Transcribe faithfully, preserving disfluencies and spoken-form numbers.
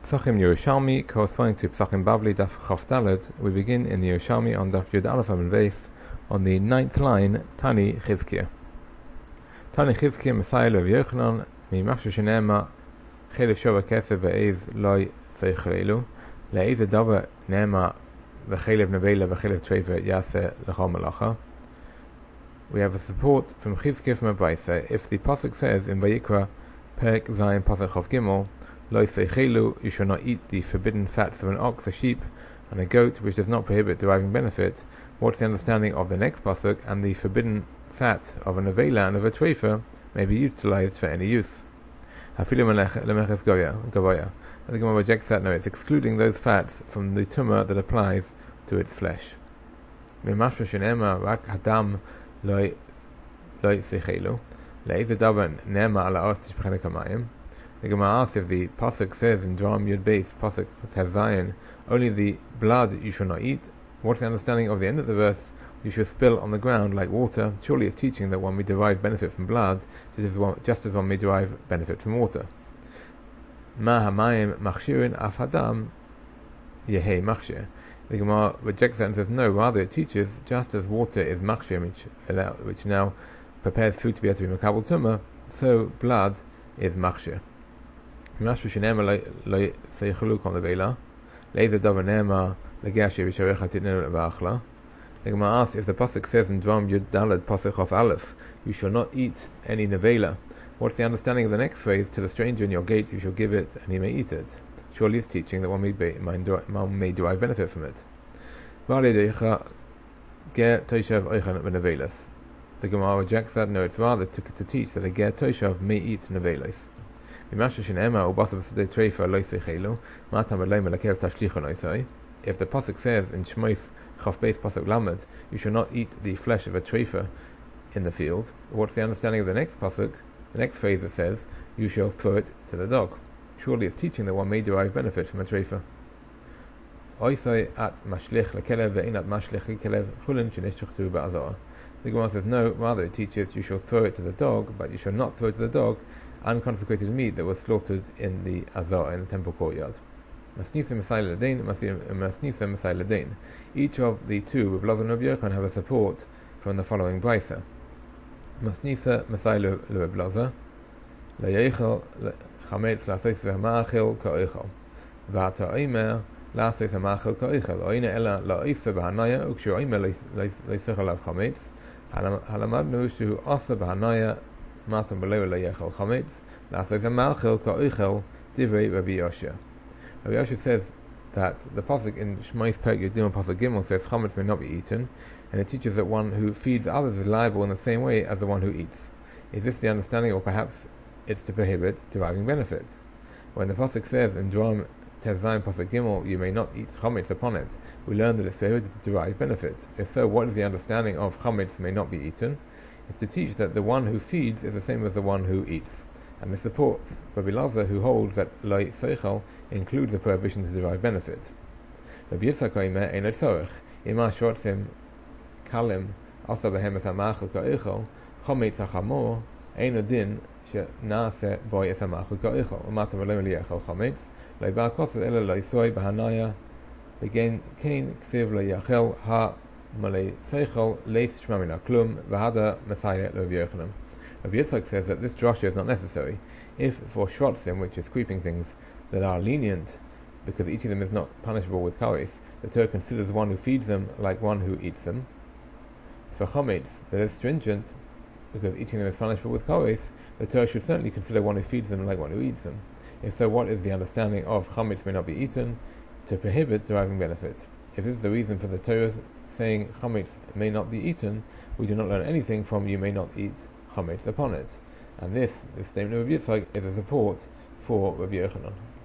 Psachim Yerushalmi, corresponding to Psachim Bavli, Daf Chof Daled. We begin in the Yerushalmi on Daf Yud Aleph Amud Beis, on the ninth line, Tani Chizkiah. Tani Chizkiah, Messiah Lev Yochanan, Mi Machshu Shenema, Chelev Shova Kesef Ve'ez Loi Seichelu, Le'ez Adava Nema, V'Chelev Nevela, V'Chelev Treiva Yaseh L'chol Malacha. We have a support from Chizkiah from Abaisa. If the pasuk says in Vayikra, Perek Zayin Pasuk Chof Gimel, Lo Seichelu, you shall not eat the forbidden fats of an ox, a sheep, and a goat, which does not prohibit deriving benefit. What's the understanding of the next pasuk? And the forbidden fat of a nevela and of a treifa may be utilized for any use. Hafilu lemeches gavoya. And the Gemara rejects that. No, it's excluding those fats from the tumah that applies to its flesh. Mimashma shenema rak hadam lo seichelu le'ez davar nema ala os tishpechene kamayim. The Gemara asks if the pasuk says in Dram Yud Beis, pasuk Tav only the blood you shall not eat. What's the understanding of the end of the verse? You shall spill on the ground like water. Surely it's teaching that one may derive benefit from blood, just as one, just as one may derive benefit from water. Ma hamayim machshirin af hadam yehei machshir. The Gemara rejects that and says no, rather it teaches just as water is machshir, which, which now prepares food to be able to be makabel tumah, so blood is machshir. Mashma shenema lo seichelu kon levela, leizer davar nema legashi v'sharecha titnenu v'achla. The Gemara asks if the pasuk says in Dvam Yud Daled pasuk Chof Aleph, you shall not eat any nevela. What's the understanding of the next phrase? To the stranger in your gates you shall give it, and he may eat it. Surely it's teaching that one may, be, one may derive benefit from it. The Gemara rejects that. No, it's rather to, to teach that a ger toshav may eat nevelos. If the pasuk says in Shmos Chaf Beis pasuk Lamed, you shall not eat the flesh of a treifa in the field, what's the understanding of the next pasuk? The next phrase that says, you shall throw it to the dog. Surely it's teaching that one may derive benefit from a treifa. The Gemara says no, rather it teaches you shall throw it to the dog, but you shall not throw it to the dog unconsecrated meat that was slaughtered in the azar, in the temple courtyard. Each of the two, with Rav and Rabbi Yochanan, have a support from the following brisa. Masnisa Masai Leblaza, La Yechel Chametz Lasos V'Hamachil Ka'Ochel, V'Ata Omer Lasos Hamachil Ka'Ochel, Oina Ela La'isa B'Hanaya, Ukshu Omer Leisech Alav Chametz, Halamadnu Shu Asa B'Hanaya, Matam B'Leo La Yechel Chametz, Lasos Hamachil Ka'Ochel, Divrei Rabbi Yoshia. Rabbi Yoshia says that the pasuk in Shmos Perek Yudin pasuk Gimel says chametz may not be eaten, and it teaches that one who feeds others is liable in the same way as the one who eats. Is this the understanding, or perhaps it's to prohibit deriving benefit? When the pasuk says in Dram Tev Zayin pasuk Gimel, you may not eat chametz upon it, we learn that it's prohibited to derive benefit. If so, what is the understanding of chametz may not be eaten? It's to teach that the one who feeds is the same as the one who eats. And this supports Rabbi Lazar, who holds that Lo Seichel includes a prohibition to derive benefit. Rabbi Yitzchak Omer ein tzorech ima shortzim kalim asa behemes hamachal ka'ochel chametz hachamor ein adin she'nase boy es hamachal ka'ochel umata v'lo liyachal chametz le'bar kosel ela lo yisoi b'hanaya v'gein kein ksiv liyachel ha malei seichel leis shma min haklum v'hada Messiah Rabbi Yochanan. Rabbi Yitzchak says that this drasha is not necessary if for shrotzim, which is creeping things that are lenient because eating them is not punishable with kares, the Torah considers one who feeds them like one who eats them. For chametz, that is stringent because eating them is punishable with kares, the Torah should certainly consider one who feeds them like one who eats them. If so, what is the understanding of chametz may not be eaten? To prohibit deriving benefit. If this is the reason for the Torah saying chametz may not be eaten, we do not learn anything from you may not eat chametz upon it. And this, this statement of Rabbi Yitzchak, is a support for Rabbi Yochanan.